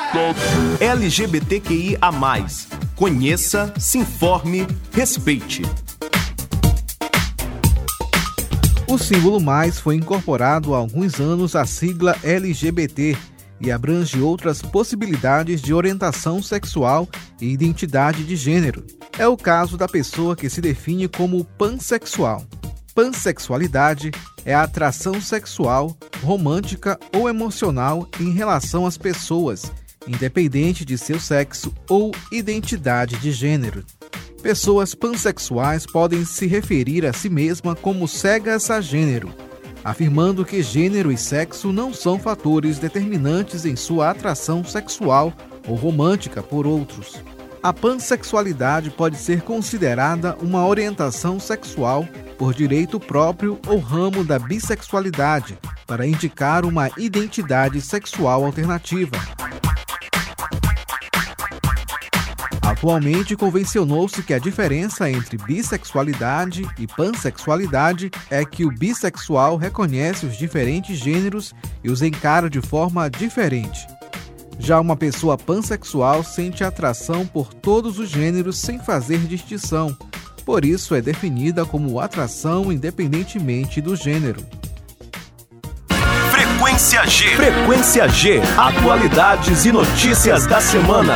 LGBTQIA+. Conheça, se informe, respeite. O símbolo mais foi incorporado há alguns anos à sigla LGBT e abrange outras possibilidades de orientação sexual e identidade de gênero. É o caso da pessoa que se define como pansexual. Pansexualidade é a atração sexual, romântica ou emocional em relação às pessoas, independente de seu sexo ou identidade de gênero. Pessoas pansexuais podem se referir a si mesmas como cegas a gênero, afirmando que gênero e sexo não são fatores determinantes em sua atração sexual ou romântica por outros. A pansexualidade pode ser considerada uma orientação sexual por direito próprio ou ramo da bissexualidade, para indicar uma identidade sexual alternativa. Atualmente, convencionou-se que a diferença entre bissexualidade e pansexualidade é que o bissexual reconhece os diferentes gêneros e os encara de forma diferente. Já uma pessoa pansexual sente atração por todos os gêneros sem fazer distinção, por isso é definida como atração independentemente do gênero. Frequência G. Frequência G. Atualidades e notícias da semana.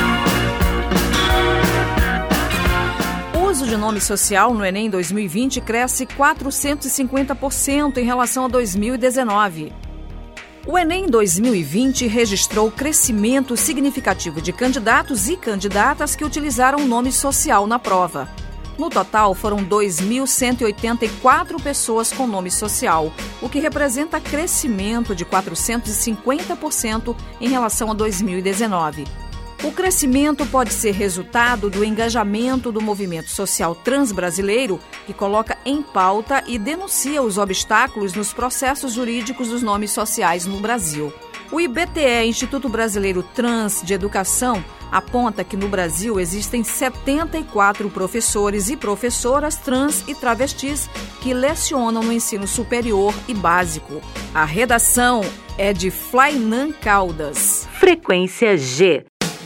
O uso de nome social no Enem 2020 cresce 450% em relação a 2019. O Enem 2020 registrou crescimento significativo de candidatos e candidatas que utilizaram o nome social na prova. No total, foram 2.184 pessoas com nome social, o que representa crescimento de 450% em relação a 2019. O crescimento pode ser resultado do engajamento do movimento social transbrasileiro, que coloca em pauta e denuncia os obstáculos nos processos jurídicos dos nomes sociais no Brasil. O IBTE, Instituto Brasileiro Trans de Educação, aponta que no Brasil existem 74 professores e professoras trans e travestis que lecionam no ensino superior e básico. A redação é de Flainan Caldas. Frequência G.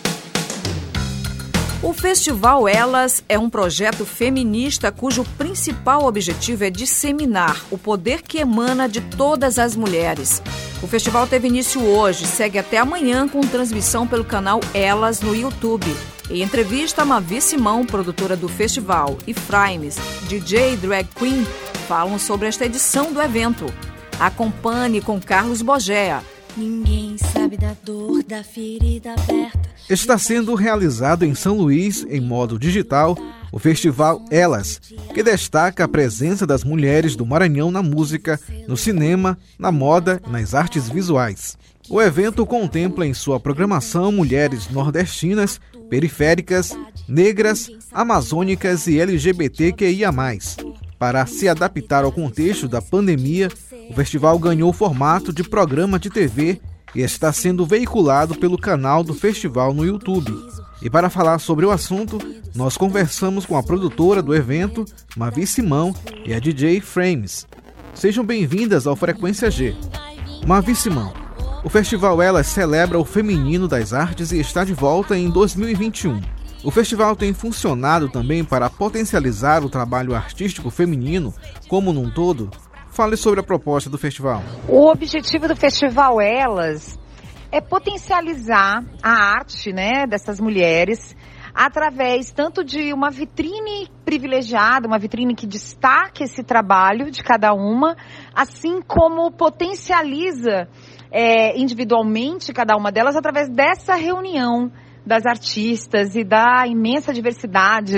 O Festival Elas é um projeto feminista cujo principal objetivo é disseminar o poder que emana de todas as mulheres. O festival teve início hoje, segue até amanhã com transmissão pelo canal Elas no YouTube. Em entrevista, Mavi Simão, produtora do festival, e Fraimes, DJ e drag queen, falam sobre esta edição do evento. Acompanhe com Carlos Bogea. Ninguém sabe da dor da ferida aberta. Está sendo realizado em São Luís, em modo digital, o Festival Elas, que destaca a presença das mulheres do Maranhão na música, no cinema, na moda e nas artes visuais. O evento contempla em sua programação mulheres nordestinas, periféricas, negras, amazônicas e LGBTQIA+. Para se adaptar ao contexto da pandemia, o festival ganhou o formato de programa de TV e está sendo veiculado pelo canal do festival no YouTube. E para falar sobre o assunto, nós conversamos com a produtora do evento, Mavi Simão, e a DJ Frames. Sejam bem-vindas ao Frequência G. Mavi Simão, o Festival Elas celebra o feminino das artes e está de volta em 2021. O festival tem funcionado também para potencializar o trabalho artístico feminino, como num todo. Fale sobre a proposta do festival. O objetivo do Festival Elas é potencializar a arte, dessas mulheres através tanto de uma vitrine privilegiada, uma vitrine que destaque esse trabalho de cada uma, assim como potencializa individualmente cada uma delas através dessa reunião das artistas e da imensa diversidade,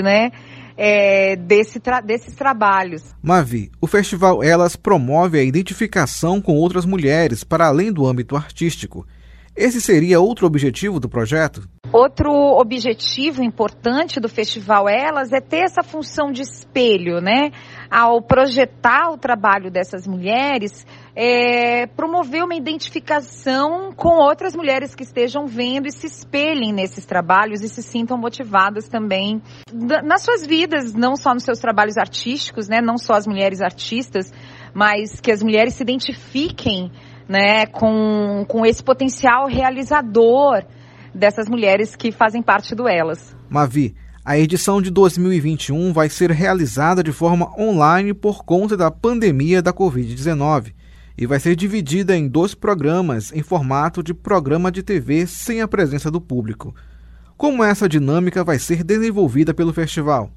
desses trabalhos. Mavi, o Festival Elas promove a identificação com outras mulheres para além do âmbito artístico. Esse seria outro objetivo do projeto? Outro objetivo importante do Festival Elas é ter essa função de espelho, Ao projetar o trabalho dessas mulheres, promover uma identificação com outras mulheres que estejam vendo e se espelhem nesses trabalhos e se sintam motivadas também nas suas vidas, não só nos seus trabalhos artísticos, não só as mulheres artistas, mas que as mulheres se identifiquem com esse potencial realizador dessas mulheres que fazem parte do Elas. Mavi, a edição de 2021 vai ser realizada de forma online por conta da pandemia da Covid-19 e vai ser dividida em 2 programas em formato de programa de TV sem a presença do público. Como essa dinâmica vai ser desenvolvida pelo festival?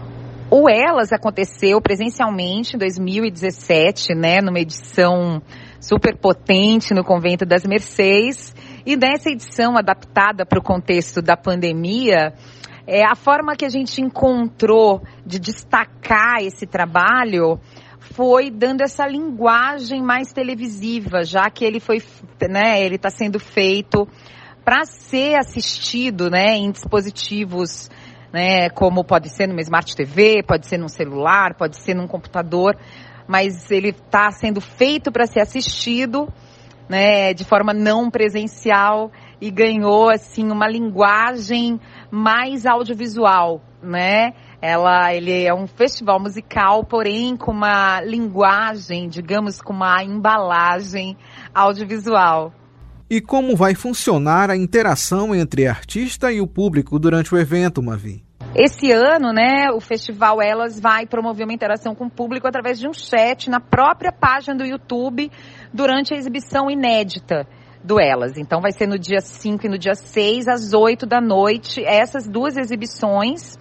O Elas aconteceu presencialmente em 2017, né, numa edição super potente no Convento das Mercês, e nessa edição adaptada para o contexto da pandemia, a forma que a gente encontrou de destacar esse trabalho foi dando essa linguagem mais televisiva, já que ele foi, né, ele está sendo feito para ser assistido, né, em dispositivos, né, como pode ser numa Smart TV, pode ser num celular, pode ser num computador, mas ele está sendo feito para ser assistido, né, de forma não presencial, e ganhou assim uma linguagem mais audiovisual, né? Ele é um festival musical, porém com uma linguagem, digamos, com uma embalagem audiovisual. E como vai funcionar a interação entre artista e o público durante o evento, Mavi? Esse ano, né, o Festival Elas vai promover uma interação com o público através de um chat na própria página do YouTube durante a exibição inédita do Elas. Então vai ser no dia 5 e no dia 6, às 8 da noite. Essas 2 exibições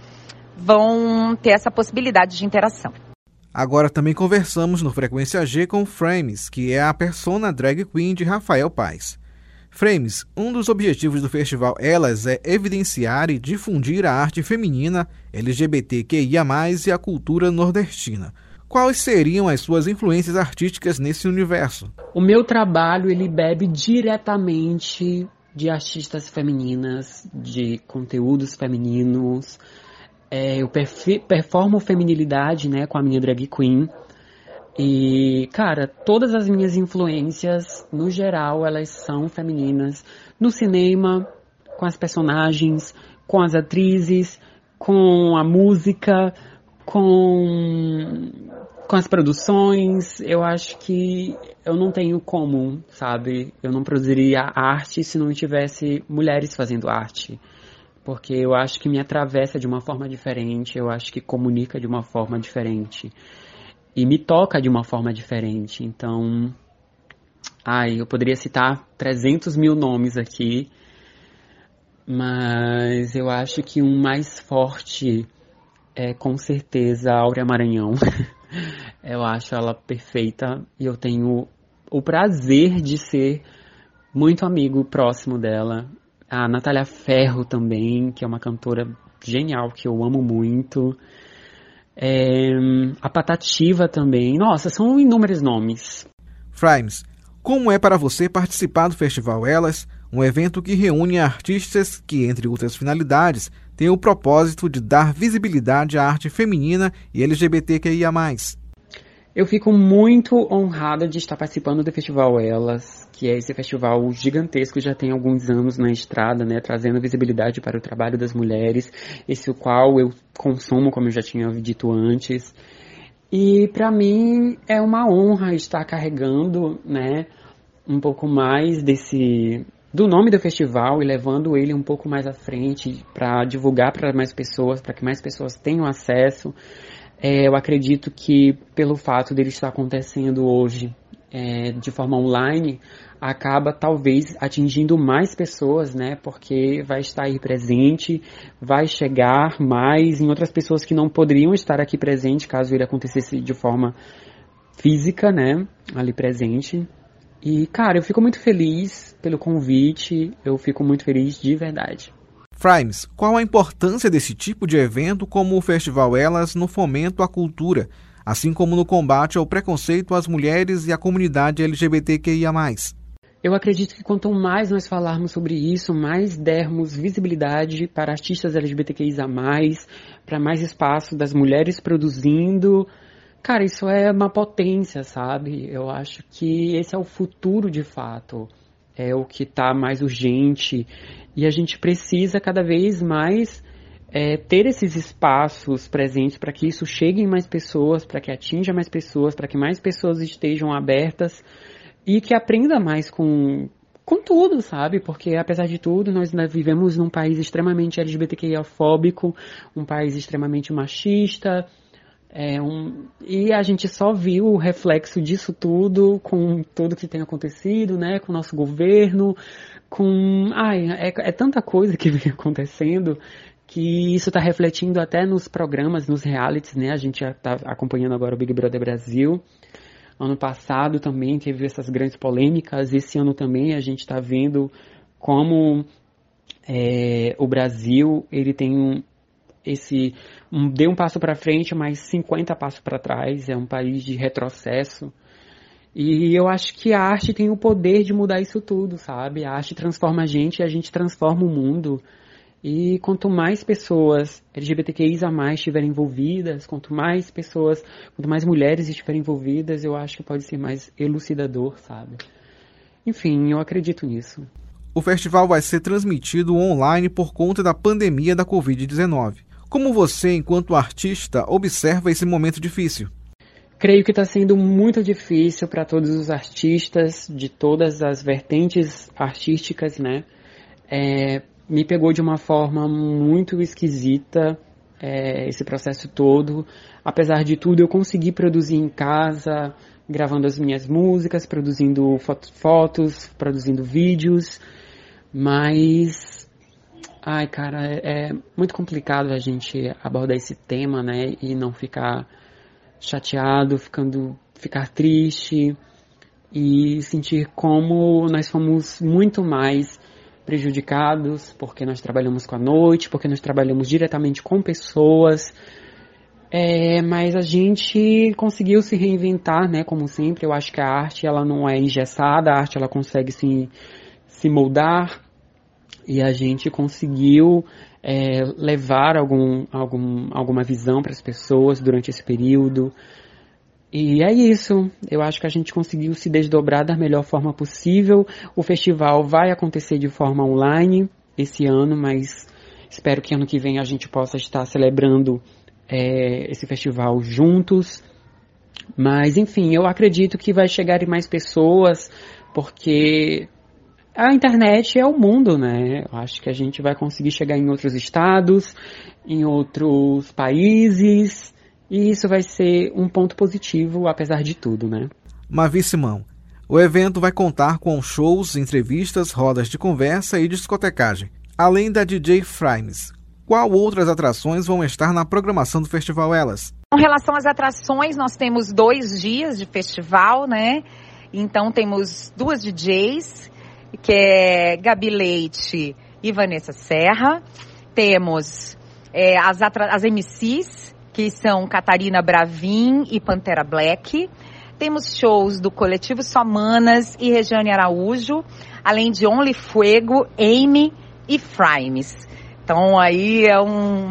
vão ter essa possibilidade de interação. Agora também conversamos no Frequência G com Frames, que é a persona drag queen de Rafael Paes. Frames, um dos objetivos do Festival Elas é evidenciar e difundir a arte feminina, LGBTQIA+, e a cultura nordestina. Quais seriam as suas influências artísticas nesse universo? O meu trabalho, ele bebe diretamente de artistas femininas, de conteúdos femininos. Eu performo feminilidade, né, com a minha drag queen. E, cara, todas as minhas influências, no geral, elas são femininas. No cinema, com as personagens, com as atrizes, com a música, com as produções. Eu acho que eu não tenho como, sabe? Eu não produziria arte se não tivesse mulheres fazendo arte. Porque eu acho que me atravessa de uma forma diferente, eu acho que comunica de uma forma diferente. E me toca de uma forma diferente. Então, eu poderia citar 300 mil nomes aqui, mas eu acho que um mais forte é com certeza a Áurea Maranhão. Eu acho ela perfeita e eu tenho o prazer de ser muito amigo próximo dela. A Natália Ferro também, que é uma cantora genial, que eu amo muito. A Patativa também. Nossa, são inúmeros nomes. Frames, como é para você participar do Festival Elas, um evento que reúne artistas que, entre outras finalidades, tem o propósito de dar visibilidade à arte feminina e LGBTQIA+. Eu fico muito honrada de estar participando do Festival Elas, que é esse festival gigantesco que já tem alguns anos na estrada, né, trazendo visibilidade para o trabalho das mulheres, esse o qual eu consumo, como eu já tinha dito antes. E para mim é uma honra estar carregando, né, um pouco mais do nome do festival e levando ele um pouco mais à frente para divulgar para mais pessoas, para que mais pessoas tenham acesso. Eu acredito que pelo fato dele estar acontecendo hoje de forma online, acaba talvez atingindo mais pessoas, né? Porque vai estar aí presente, vai chegar mais em outras pessoas que não poderiam estar aqui presente caso ele acontecesse de forma física, né? Ali presente. E, cara, eu fico muito feliz pelo convite, eu fico muito feliz de verdade. Frames, qual a importância desse tipo de evento como o Festival Elas no fomento à cultura, assim como no combate ao preconceito às mulheres e à comunidade LGBTQIA+. Eu acredito que quanto mais nós falarmos sobre isso, mais dermos visibilidade para artistas LGBTQIA+, para mais espaço das mulheres produzindo. Cara, isso é uma potência, sabe? Eu acho que esse é o futuro de fato. É o que está mais urgente. E a gente precisa cada vez mais ter esses espaços presentes para que isso chegue em mais pessoas, para que atinja mais pessoas, para que mais pessoas estejam abertas e que aprenda mais com com tudo, sabe? Porque, apesar de tudo, nós vivemos num país extremamente LGBTQIA-fóbico, um país extremamente machista, e a gente só viu o reflexo disso tudo com tudo que tem acontecido, né? Com o nosso governo, é tanta coisa que vem acontecendo que isso está refletindo até nos programas, nos realities, né? A gente já está acompanhando agora o Big Brother Brasil. Ano passado também teve essas grandes polêmicas. Esse ano também a gente está vendo como o Brasil ele tem deu um passo para frente, mas 50 passos para trás. É um país de retrocesso. E eu acho que a arte tem o poder de mudar isso tudo, sabe? A arte transforma a gente e a gente transforma o mundo. E quanto mais pessoas LGBTQIs a mais estiverem envolvidas, quanto mais mulheres estiverem envolvidas, eu acho que pode ser mais elucidador, sabe? Enfim, eu acredito nisso. O festival vai ser transmitido online por conta da pandemia da Covid-19. Como você, enquanto artista, observa esse momento difícil? Creio que está sendo muito difícil para todos os artistas de todas as vertentes artísticas, né? Me pegou de uma forma muito esquisita esse processo todo. Apesar de tudo, eu consegui produzir em casa, gravando as minhas músicas, produzindo fotos, produzindo vídeos. Mas, cara, é muito complicado a gente abordar esse tema, né? E não ficar chateado, ficar triste e sentir como nós fomos muito mais prejudicados, porque nós trabalhamos com a noite, porque nós trabalhamos diretamente com pessoas, mas a gente conseguiu se reinventar, né, como sempre. Eu acho que a arte, ela não é engessada, a arte, ela consegue se moldar, e a gente conseguiu levar alguma visão para as pessoas durante esse período. E é isso, eu acho que a gente conseguiu se desdobrar da melhor forma possível. O festival vai acontecer de forma online esse ano, mas espero que ano que vem a gente possa estar celebrando esse festival juntos. Mas enfim, eu acredito que vai chegar em mais pessoas, porque a internet é o mundo, né? Eu acho que a gente vai conseguir chegar em outros estados, em outros países. E isso vai ser um ponto positivo, apesar de tudo, né? Mavi Simão, o evento vai contar com shows, entrevistas, rodas de conversa e discotecagem, além da DJ Frames. Qual outras atrações vão estar na programação do Festival Elas? Com relação às atrações, nós temos 2 dias de festival, né? Então temos 2 DJs, que é Gabi Leite e Vanessa Serra. Temos as MCs, que são Catarina Bravin e Pantera Black. Temos shows do Coletivo Somanas e Regiane Araújo, além de Only Fuego, Amy e Frames. Então aí é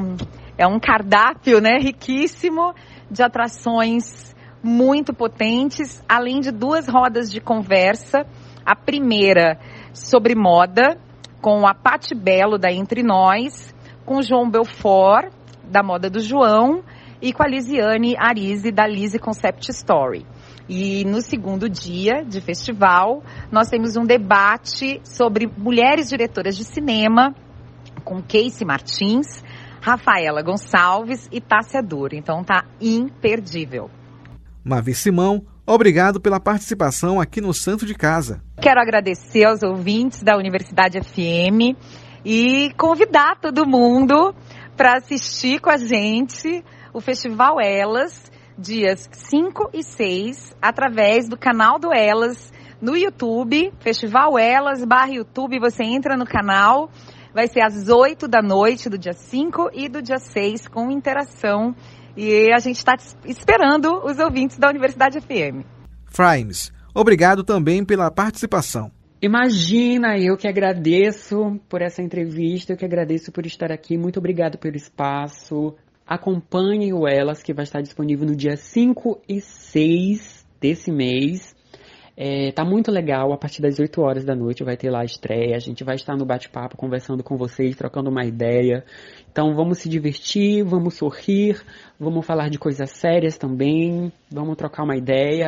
um cardápio, né, riquíssimo de atrações muito potentes, além de 2 rodas de conversa. A primeira sobre moda, com a Pati Belo da Entre Nós, com o João Belfort, da Moda do João, e com a Lisiane Arise, da Lise Concept Story. E no segundo dia de festival, nós temos um debate sobre mulheres diretoras de cinema, com Casey Martins, Rafaela Gonçalves e Tássia Duro. Então tá imperdível. Mavi Simão, obrigado pela participação aqui no Santo de Casa. Quero agradecer aos ouvintes da Universidade FM e convidar todo mundo para assistir com a gente o Festival Elas, dias 5 e 6, através do canal do Elas no YouTube, Festival Elas /YouTube, você entra no canal, vai ser às 8 da noite do dia 5 e do dia 6, com interação, e a gente está esperando os ouvintes da Universidade FM. Frames, obrigado também pela participação. Imagina, eu que agradeço por essa entrevista, eu que agradeço por estar aqui, muito obrigado pelo espaço. Acompanhem o Elas, que vai estar disponível no dia 5 e 6 desse mês. Tá muito legal, a partir das 8 horas da noite vai ter lá a estreia, a gente vai estar no bate-papo conversando com vocês, trocando uma ideia. Então vamos se divertir, vamos sorrir, vamos falar de coisas sérias também, vamos trocar uma ideia,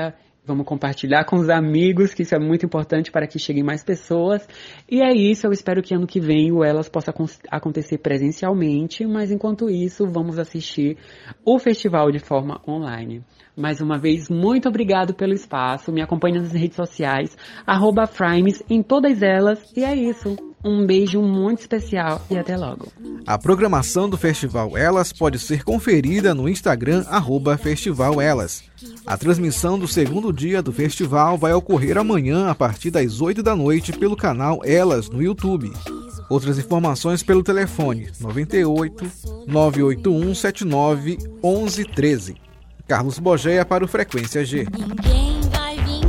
Vamos compartilhar com os amigos, que isso é muito importante para que cheguem mais pessoas. E é isso, eu espero que ano que vem o Elas possa acontecer presencialmente, mas enquanto isso, vamos assistir o festival de forma online. Mais uma vez, muito obrigado pelo espaço. Me acompanhe nas redes sociais, @Frames, em todas elas. E é isso. Um beijo muito especial e até logo. A programação do Festival Elas pode ser conferida no Instagram @FestivalElas. A transmissão do segundo dia do festival vai ocorrer amanhã a partir das 8 da noite pelo canal Elas no YouTube. Outras informações pelo telefone 98 981 79 11 13. Carlos Bogéia para o Frequência G.